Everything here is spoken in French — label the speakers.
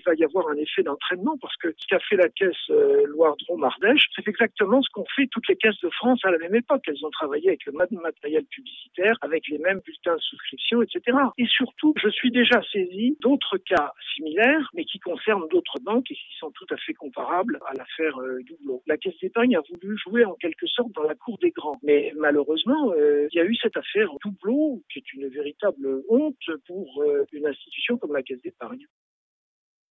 Speaker 1: va y avoir un effet d'entraînement parce que ce qu'a fait la caisse Loire-Drôme-Ardèche, c'est exactement ce qu'ont fait toutes les caisses de France à la même époque. Elles ont travaillé avec le même matériel publicitaire, avec les mêmes bulletins de souscription, etc. Et surtout, je suis déjà saisi d'autres cas similaires, mais qui concernent d'autres banques et qui sont tout à fait comparables à l'affaire Doubleau. La Caisse d'épargne a voulu jouer en quelque sorte dans la cour des grands. Mais malheureusement, il y a eu cette affaire Doubleau, qui est une véritable honte pour une institution comme la Caisse d'épargne.